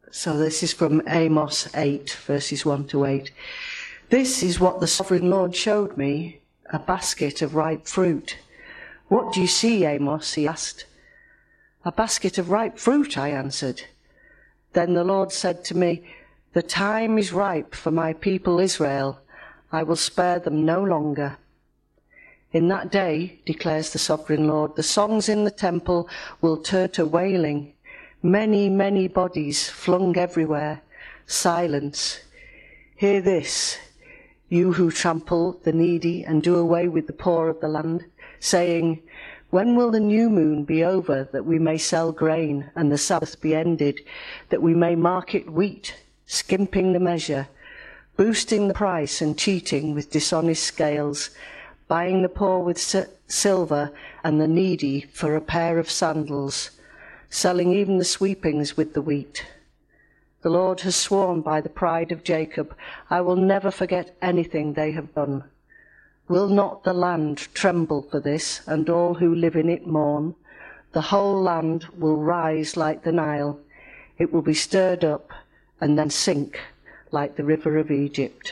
So this is from Amos 8, verses 1 to 8. This is what the sovereign Lord showed me, a basket of ripe fruit. What do you see, Amos? He asked. A basket of ripe fruit, I answered. Then the Lord said to me, the time is ripe for my people Israel. I will spare them no longer. In that day, declares the sovereign Lord, the songs in the temple will turn to wailing. Many, many bodies flung everywhere. Silence. Hear this, you who trample the needy and do away with the poor of the land, saying, when will the new moon be over, that we may sell grain, and the Sabbath be ended, that we may market wheat, skimping the measure, boosting the price and cheating with dishonest scales, buying the poor with silver and the needy for a pair of sandals, selling even the sweepings with the wheat. The Lord has sworn by the pride of Jacob, I will never forget anything they have done. Will not the land tremble for this, and all who live in it mourn? The whole land will rise like the Nile. It will be stirred up and then sink like the river of Egypt.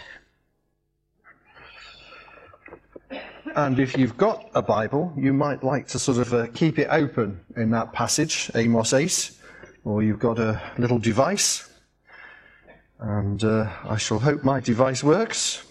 And if you've got a Bible, you might like to sort of keep it open in that passage, Amos 8, or you've got a little device. And I shall hope my device works.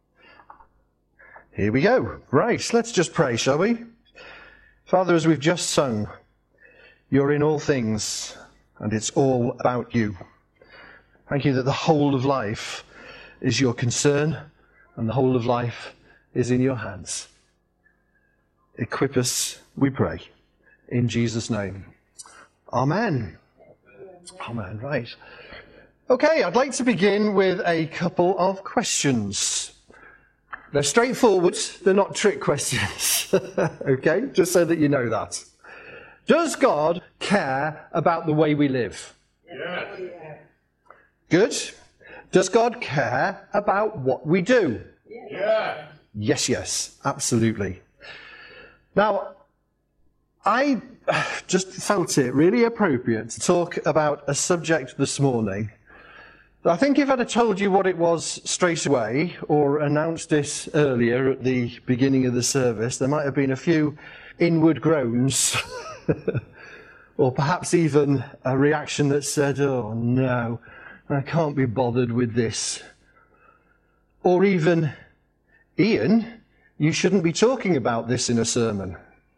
Here we go. Right, let's just pray, shall we? Father, as we've just sung, you're in all things, and it's all about you. Thank you that the whole of life is your concern, and the whole of life is in your hands. Equip us, we pray, in Jesus' name. Amen. Amen, right. Okay, I'd like to begin with a couple of questions. They're straightforward, they're not trick questions. Okay, just so that you know that. Does God care about the way we live? Yes. Good. Does God care about what we do? Yes. Yes, yes, absolutely. Now, I just felt it really appropriate to talk about a subject this morning. I think if I'd have told you what it was straight away, or announced it earlier at the beginning of the service, there might have been a few inward groans, or perhaps even a reaction that said, oh no, I can't be bothered with this. Or even, Ian, you shouldn't be talking about this in a sermon.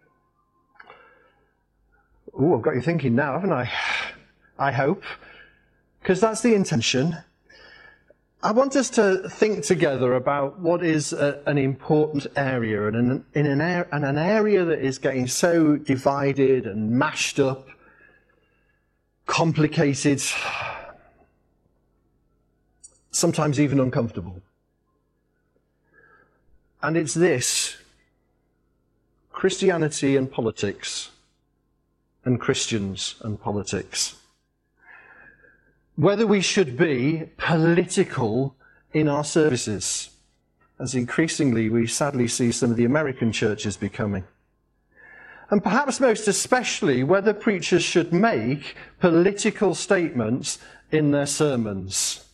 Oh, I've got you thinking now, haven't I? I hope. Because that's the intention. I want us to think together about what is an important area, and an area that is getting so divided and mashed up, complicated, sometimes even uncomfortable. And it's this: Christianity and politics, and Christians and politics. Whether we should be political in our services, as increasingly we sadly see some of the American churches becoming. And perhaps most especially whether preachers should make political statements in their sermons.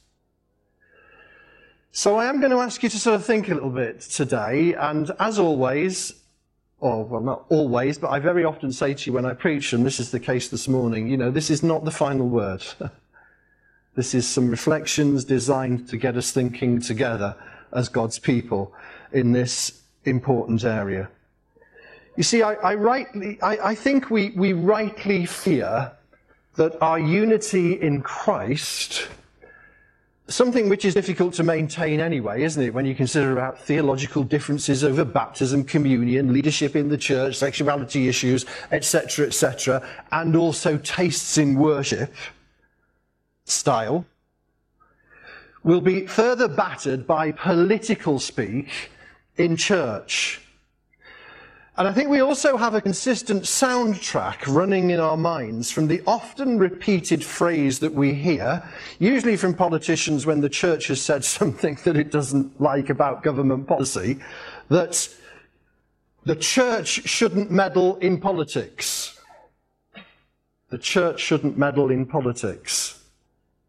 So I am going to ask you to sort of think a little bit today, and as always, or well, not always, but I very often say to you when I preach, and this is the case this morning, you know, this is not the final word. This is some reflections designed to get us thinking together as God's people in this important area. You see, I think we rightly fear that our unity in Christ, something which is difficult to maintain anyway, isn't it, when you consider about theological differences over baptism, communion, leadership in the church, sexuality issues, etc., and also tastes in worship style, will be further battered by political speak in church. And I think we also have a consistent soundtrack running in our minds from the often repeated phrase that we hear, usually from politicians when the church has said something that it doesn't like about government policy, that the church shouldn't meddle in politics. The church shouldn't meddle in politics.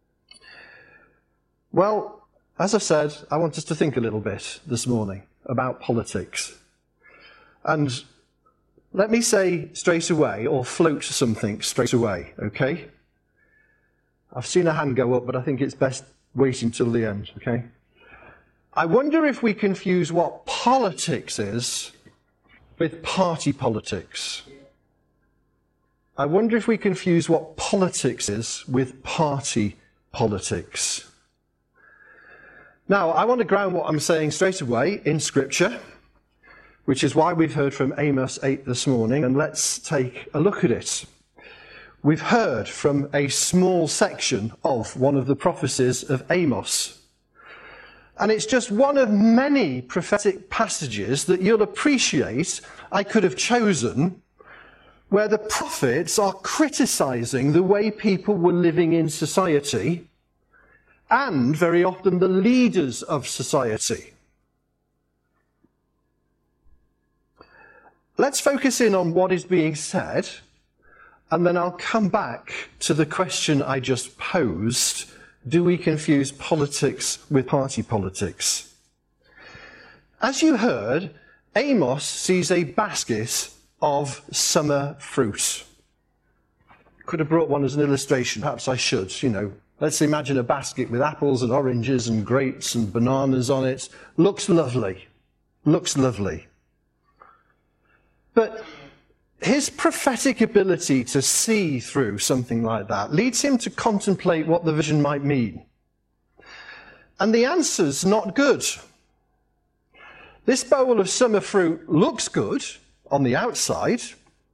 Well, as I said, I want us to think a little bit this morning about politics. And let me say straight away, or float something straight away, okay? I've seen a hand go up, but I think it's best waiting till the end, okay? I wonder if we confuse what politics is with party politics. I wonder if we confuse what politics is with party politics. Now, I want to ground what I'm saying straight away in Scripture, which is why we've heard from Amos 8 this morning, and let's take a look at it. We've heard from a small section of one of the prophecies of Amos. And it's just one of many prophetic passages that you'll appreciate I could have chosen, where the prophets are criticizing the way people were living in society, and very often the leaders of society. Let's focus in on what is being said, and then I'll come back to the question I just posed. Do we confuse politics with party politics? As you heard, Amos sees a basket of summer fruit. Could have brought one as an illustration, perhaps I should, Let's imagine a basket with apples and oranges and grapes and bananas on it. Looks lovely. Looks lovely. But his prophetic ability to see through something like that leads him to contemplate what the vision might mean. And the answer's not good. This bowl of summer fruit looks good on the outside,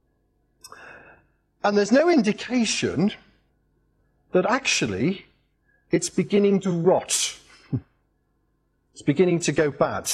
and there's no indication that actually it's beginning to rot. It's beginning to go bad.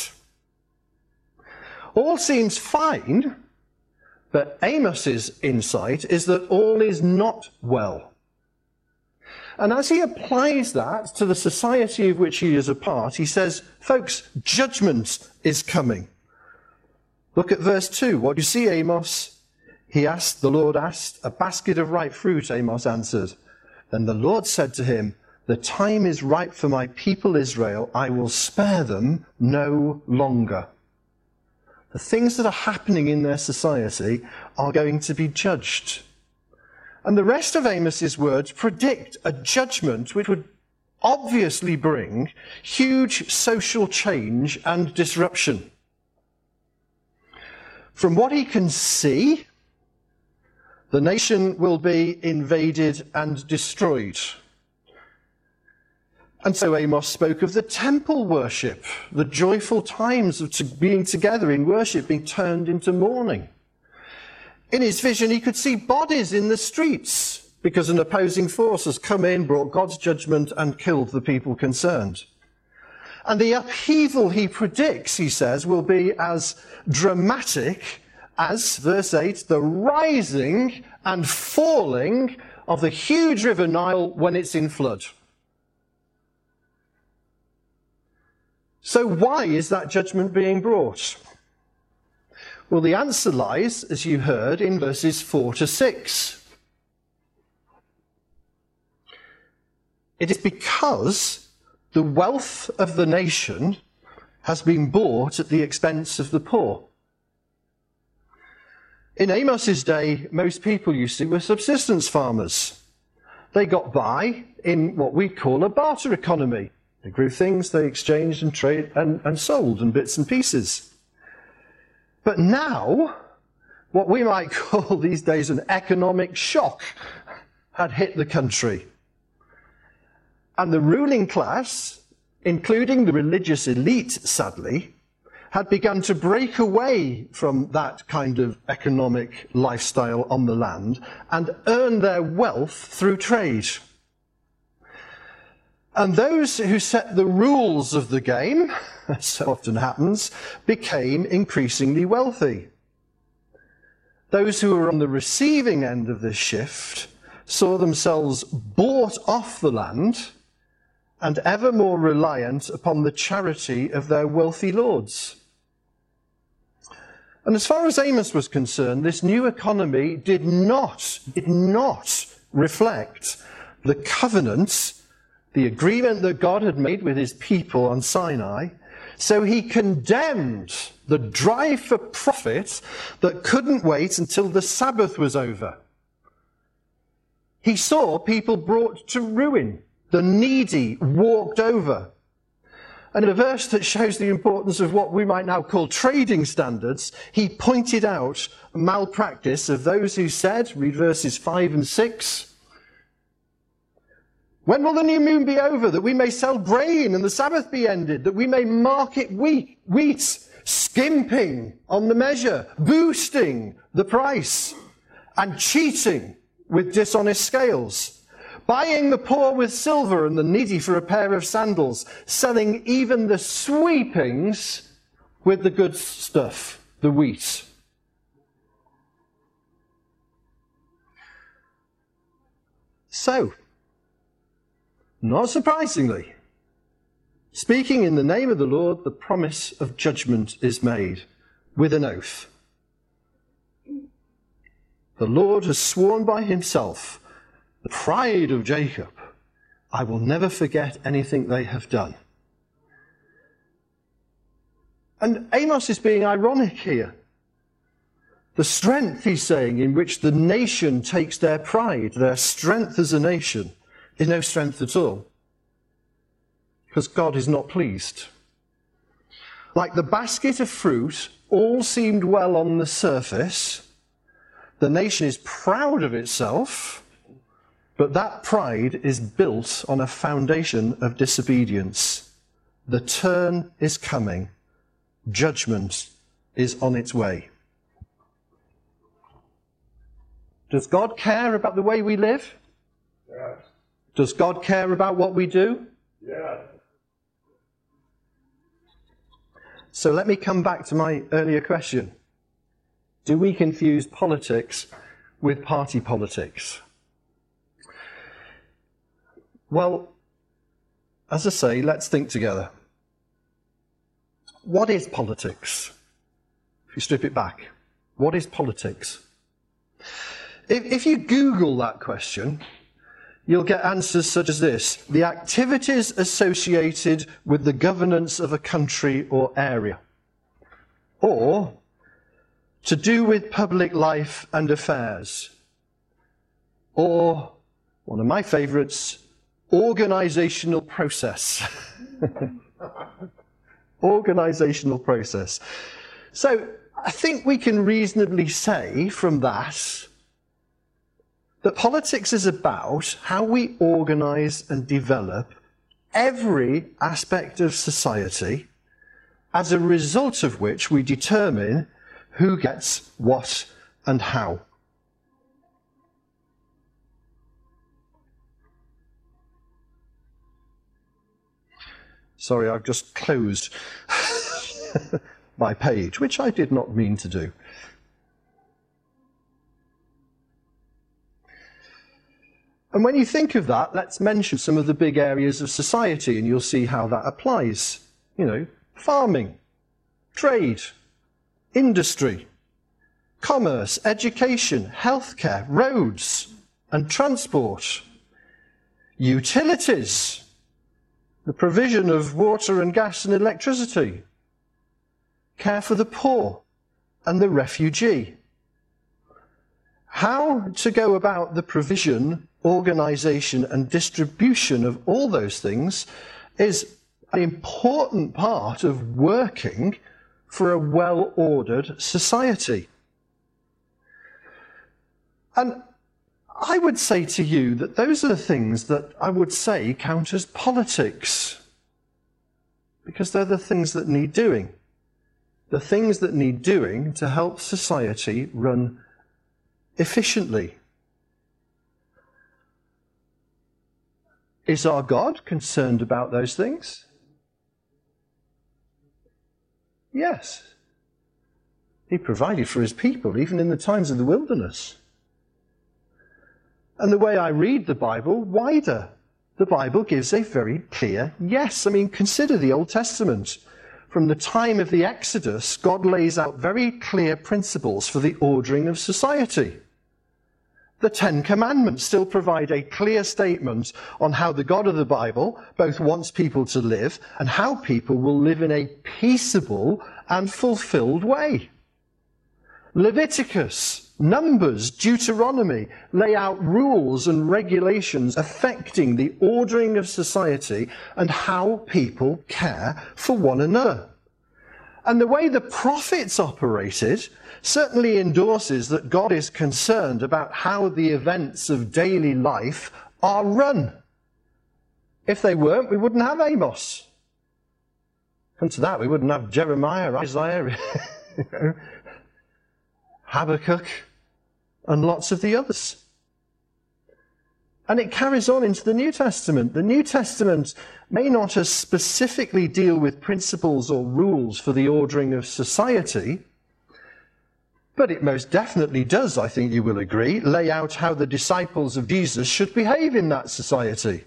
All seems fine, but Amos's insight is that all is not well. And as he applies that to the society of which he is a part, he says, folks, judgment is coming. Look at verse 2. What do you see, Amos? The Lord asked. A basket of ripe fruit, Amos answered. Then the Lord said to him, the time is ripe for my people Israel. I will spare them no longer. The things that are happening in their society are going to be judged. And the rest of Amos's words predict a judgment which would obviously bring huge social change and disruption. From what he can see, the nation will be invaded and destroyed. And so Amos spoke of the temple worship, the joyful times of being together in worship being turned into mourning. In his vision, he could see bodies in the streets because an opposing force has come in, brought God's judgment, and killed the people concerned. And the upheaval he predicts, he says, will be as dramatic as, verse 8, the rising and falling of the huge river Nile when it's in flood. So why is that judgment being brought? Well, the answer lies, as you heard, in verses 4 to 6. It is because the wealth of the nation has been bought at the expense of the poor. In Amos's day, most people, you see, were subsistence farmers. They got by in what we call a barter economy. They grew things, they exchanged and traded and sold in bits and pieces. But now, what we might call these days an economic shock had hit the country. And the ruling class, including the religious elite, sadly, had begun to break away from that kind of economic lifestyle on the land and earn their wealth through trade. And those who set the rules of the game, as so often happens, became increasingly wealthy. Those who were on the receiving end of this shift saw themselves bought off the land and ever more reliant upon the charity of their wealthy lords. And as far as Amos was concerned, this new economy did not reflect the covenant the agreement that God had made with his people on Sinai. So he condemned the drive for profit that couldn't wait until the Sabbath was over. He saw people brought to ruin, the needy walked over. And in a verse that shows the importance of what we might now call trading standards, he pointed out malpractice of those who said, read verses 5 and 6, "When will the new moon be over, that we may sell grain and the Sabbath be ended, that we may market wheat, skimping on the measure, boosting the price, and cheating with dishonest scales, buying the poor with silver and the needy for a pair of sandals, selling even the sweepings with the good stuff, the wheat." So, not surprisingly, speaking in the name of the Lord, the promise of judgment is made with an oath. The Lord has sworn by himself, the pride of Jacob, "I will never forget anything they have done." And Amos is being ironic here. The strength, he's saying, in which the nation takes their pride, their strength as a nation, is no strength at all, because God is not pleased. Like the basket of fruit, all seemed well on the surface. The nation is proud of itself, but that pride is built on a foundation of disobedience. The turn is coming. Judgment is on its way. Does God care about the way we live? Yes. Does God care about what we do? Yes. So let me come back to my earlier question. Do we confuse politics with party politics? Well, as I say, let's think together. What is politics? If you strip it back, what is politics? If you Google that question, you'll get answers such as this: the activities associated with the governance of a country or area, or to do with public life and affairs, or, one of my favourites, organisational process. Organisational process. So I think we can reasonably say from that politics is about how we organise and develop every aspect of society, as a result of which we determine who gets what and how. Sorry, I've just closed my page, which I did not mean to do. And when you think of that, let's mention some of the big areas of society, and you'll see how that applies. You know, farming, trade, industry, commerce, education, healthcare, roads and transport, utilities, the provision of water and gas and electricity, care for the poor and the refugee. How to go about the provision, organisation and distribution of all those things is an important part of working for a well-ordered society. And I would say to you that those are the things that I would say count as politics, because they're the things that need doing. The things that need doing to help society run efficiently. Is our God concerned about those things? Yes. He provided for his people, even in the times of the wilderness. And the way I read the Bible, wider, the Bible gives a very clear yes. I mean, consider the Old Testament. From the time of the Exodus, God lays out very clear principles for the ordering of society. The Ten Commandments still provide a clear statement on how the God of the Bible both wants people to live and how people will live in a peaceable and fulfilled way. Leviticus, Numbers, Deuteronomy lay out rules and regulations affecting the ordering of society and how people care for one another. And the way the prophets operated certainly endorses that God is concerned about how the events of daily life are run. If they weren't, we wouldn't have Amos. Come to that, we wouldn't have Jeremiah, Isaiah, Habakkuk, and lots of the others. And it carries on into the New Testament. The New Testament may not as specifically deal with principles or rules for the ordering of society, but it most definitely does, I think you will agree, lay out how the disciples of Jesus should behave in that society.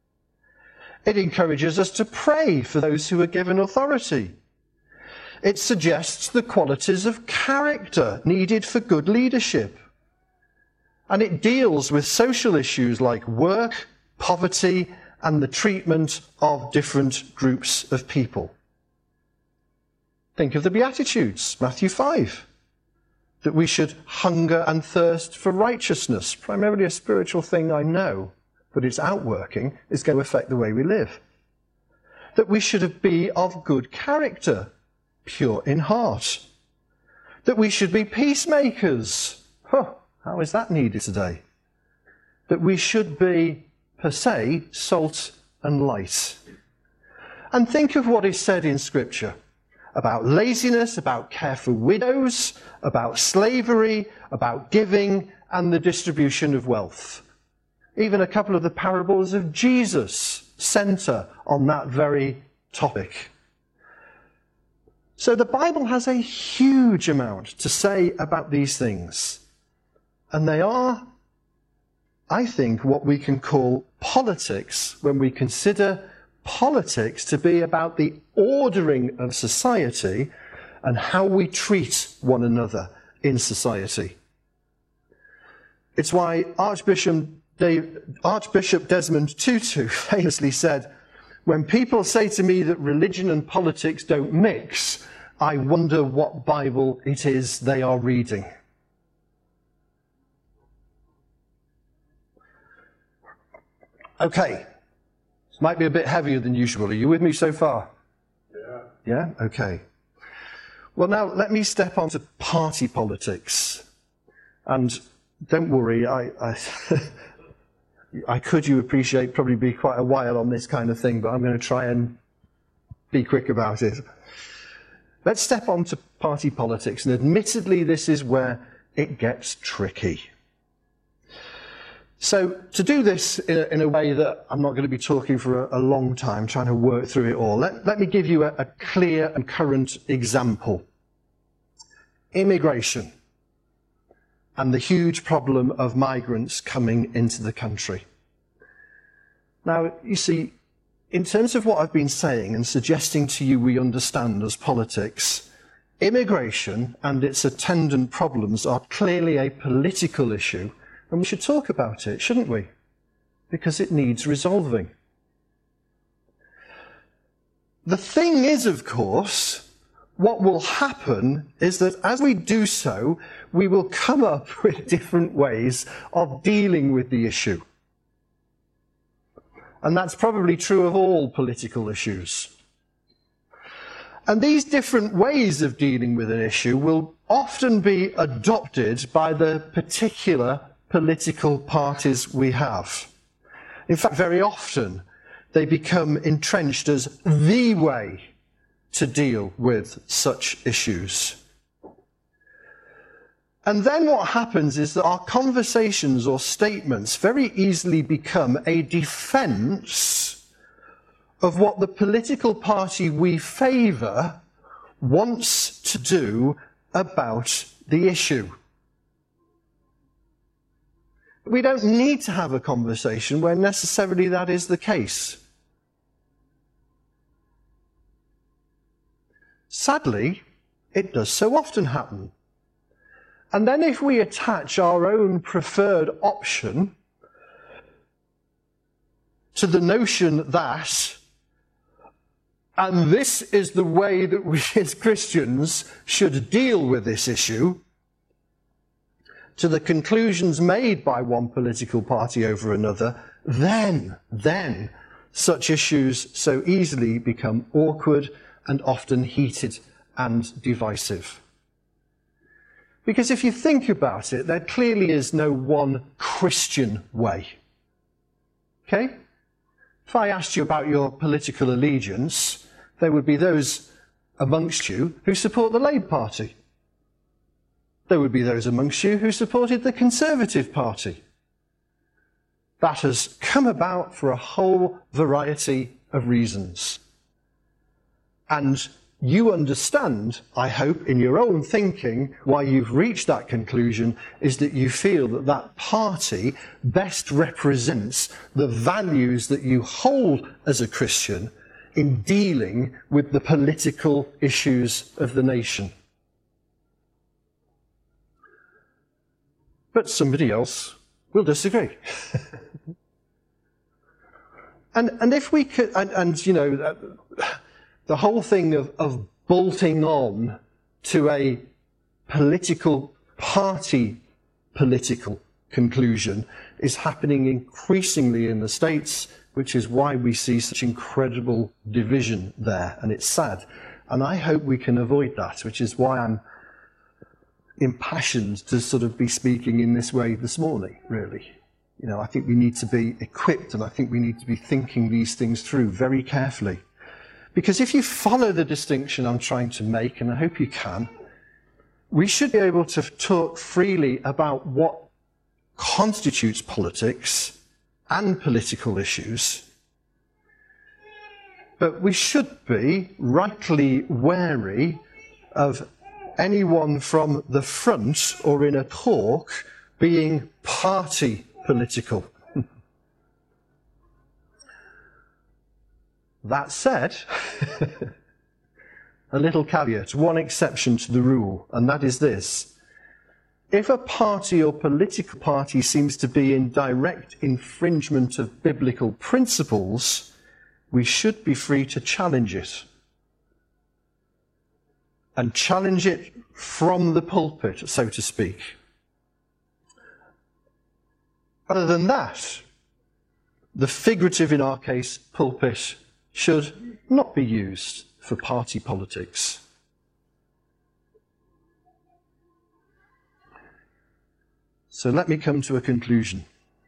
It encourages us to pray for those who are given authority. It suggests the qualities of character needed for good leadership. And it deals with social issues like work, poverty, and the treatment of different groups of people. Think of the Beatitudes, Matthew 5, that we should hunger and thirst for righteousness, primarily a spiritual thing, I know, but its outworking is going to affect the way we live. That we should be of good character, pure in heart. That we should be peacemakers. How is that needed today? That we should be, per se, salt and light. And think of what is said in Scripture about laziness, about care for widows, about slavery, about giving, and the distribution of wealth. Even a couple of the parables of Jesus centre on that very topic. So the Bible has a huge amount to say about these things. And they are, I think, what we can call politics when we consider politics to be about the ordering of society and how we treat one another in society. It's why Archbishop Desmond Tutu famously said, "When people say to me that religion and politics don't mix, I wonder what Bible it is they are reading." Okay, this might be a bit heavier than usual. Are you with me so far? Yeah? Okay. Well, now let me step on to party politics. And don't worry, I could, you appreciate, probably be quite a while on this kind of thing, but I'm going to try and be quick about it. Let's step on to party politics, and admittedly this is where it gets tricky. So to do this in a way that I'm not going to be talking for a long time, trying to work through it all, let me give you a clear and current example. Immigration and the huge problem of migrants coming into the country. Now, you see, in terms of what I've been saying and suggesting to you we understand as politics, immigration and its attendant problems are clearly a political issue, and we should talk about it, shouldn't we? Because it needs resolving. The thing is, of course, what will happen is that as we do so, we will come up with different ways of dealing with the issue. And that's probably true of all political issues. And these different ways of dealing with an issue will often be adopted by the particular political parties we have. In fact, very often they become entrenched as the way to deal with such issues. And then what happens is that our conversations or statements very easily become a defence of what the political party we favour wants to do about the issue. We don't need to have a conversation where necessarily that is the case. Sadly, it does so often happen. And then if we attach our own preferred option to the notion that, and this is the way that we as Christians should deal with this issue, to the conclusions made by one political party over another, then such issues so easily become awkward and often heated and divisive. Because if you think about it, there clearly is no one Christian way. Okay? If I asked you about your political allegiance, there would be those amongst you who support the Labour Party. There would be those amongst you who supported the Conservative Party. That has come about for a whole variety of reasons. And you understand, I hope, in your own thinking, why you've reached that conclusion is that you feel that that party best represents the values that you hold as a Christian in dealing with the political issues of the nation. But somebody else will disagree. and if we could, and you know, the whole thing of bolting on to a political party political conclusion is happening increasingly in the States, which is why we see such incredible division there, and it's sad. And I hope we can avoid that, which is why I'm impassioned to sort of be speaking in this way this morning, really. You know, I think we need to be equipped, and I think we need to be thinking these things through very carefully. Because if you follow the distinction I'm trying to make, and I hope you can, we should be able to talk freely about what constitutes politics and political issues. But we should be rightly wary of anyone from the front or in a talk being party political. That said, a little caveat, one exception to the rule, and that is this. If a party or political party seems to be in direct infringement of biblical principles, we should be free to challenge it. And challenge it from the pulpit, so to speak. Other than that, the figurative, in our case, pulpit, should not be used for party politics. So let me come to a conclusion.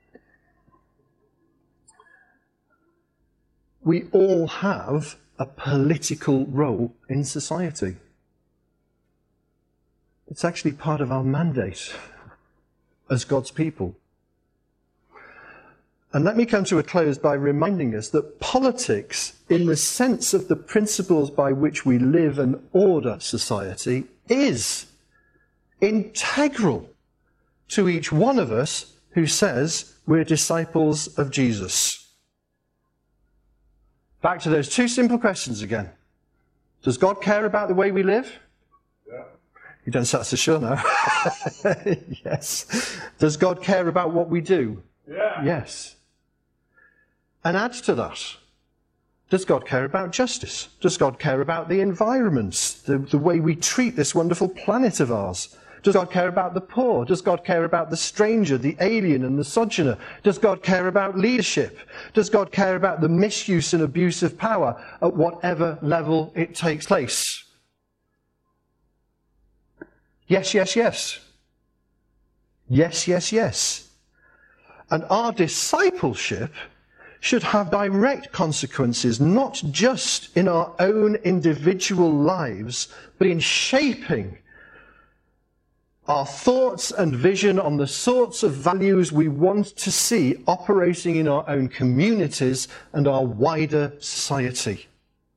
We all have a political role in society. It's actually part of our mandate as God's people. And let me come to a close by reminding us that politics, in the sense of the principles by which we live and order society, is integral to each one of us who says we're disciples of Jesus. Back to those two simple questions again. Does God care about the way we live? Yeah. You don't sound so sure now. Yes. Does God care about what we do? Yeah. Yes. And add to that, does God care about justice? Does God care about the environment, the way we treat this wonderful planet of ours? Does God care about the poor? Does God care about the stranger, the alien and the sojourner? Does God care about leadership? Does God care about the misuse and abuse of power at whatever level it takes place? Yes, yes, yes. Yes, yes, yes. And our discipleship should have direct consequences, not just in our own individual lives, but in shaping our thoughts and vision on the sorts of values we want to see operating in our own communities and our wider society.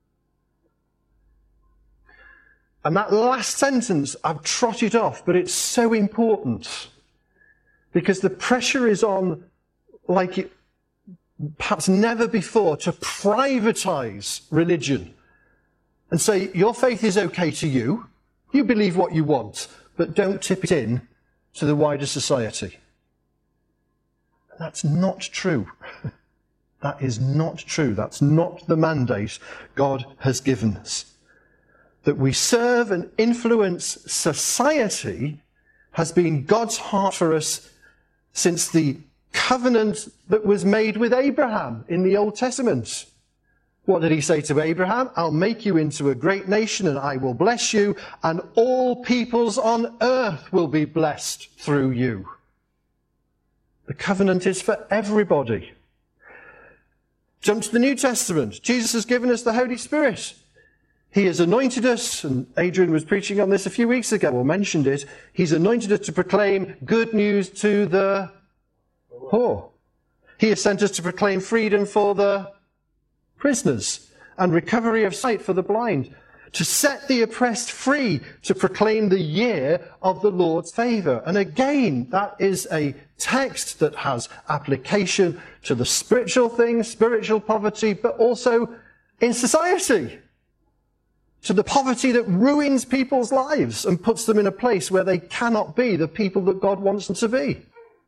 And that last sentence, I've trotted off, but it's so important, because the pressure is on, like it perhaps never before, to privatize religion and say, your faith is okay to you, you believe what you want, but don't tip it in to the wider society. That's not true. That is not true. That's not the mandate God has given us. That we serve and influence society has been God's heart for us since the covenant that was made with Abraham in the Old Testament. What did he say to Abraham? I'll make you into a great nation and I will bless you, and all peoples on earth will be blessed through you. The covenant is for everybody. Jump to the New Testament. Jesus has given us the Holy Spirit. He has anointed us, and Adrian was preaching on this a few weeks ago, or mentioned it. He's anointed us to proclaim good news to the poor. He has sent us to proclaim freedom for the prisoners and recovery of sight for the blind, to set the oppressed free, to proclaim the year of the Lord's favour. And again, that is a text that has application to the spiritual things, spiritual poverty, but also in society, to the poverty that ruins people's lives and puts them in a place where they cannot be the people that God wants them to be.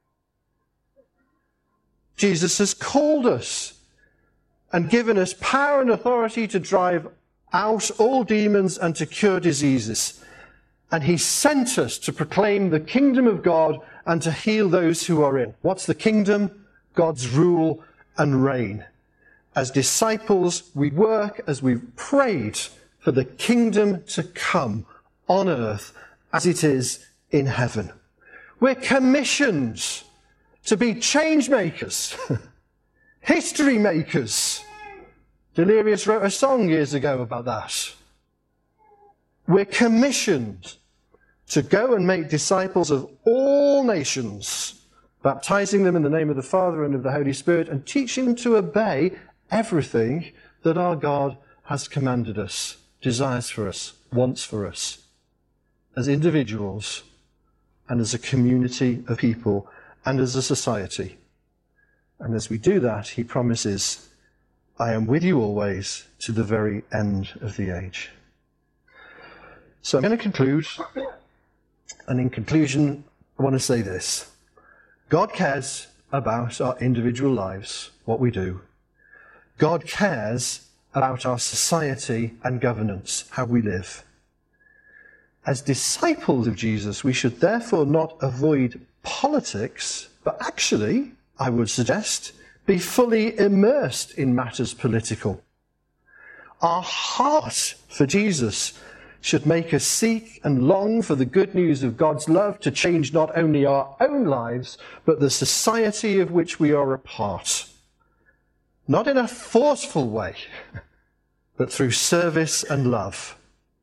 Jesus has called us and given us power and authority to drive out all demons and to cure diseases. And he sent us to proclaim the kingdom of God and to heal those who are in. What's the kingdom? God's rule and reign. As disciples, we work as we've prayed for the kingdom to come on earth as it is in heaven. We're commissioned to be change makers, history makers. Delirious wrote a song years ago about that. We're commissioned to go and make disciples of all nations, baptizing them in the name of the Father and of the Holy Spirit, and teaching them to obey everything that our God has commanded us, desires for us, wants for us, as individuals and as a community of people and as a society. And as we do that, he promises, I am with you always to the very end of the age. So I'm going to conclude. And in conclusion, I want to say this. God cares about our individual lives, what we do. God cares about our society and governance, how we live. As disciples of Jesus, we should therefore not avoid politics, but actually, I would suggest, be fully immersed in matters political. Our heart for Jesus should make us seek and long for the good news of God's love to change not only our own lives, but the society of which we are a part. Not in a forceful way, but through service and love.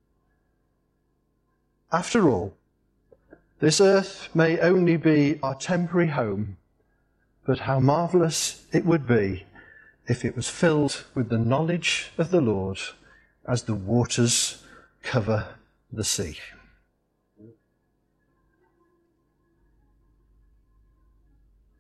After all, this earth may only be our temporary home, but how marvellous it would be if it was filled with the knowledge of the Lord as the waters cover the sea.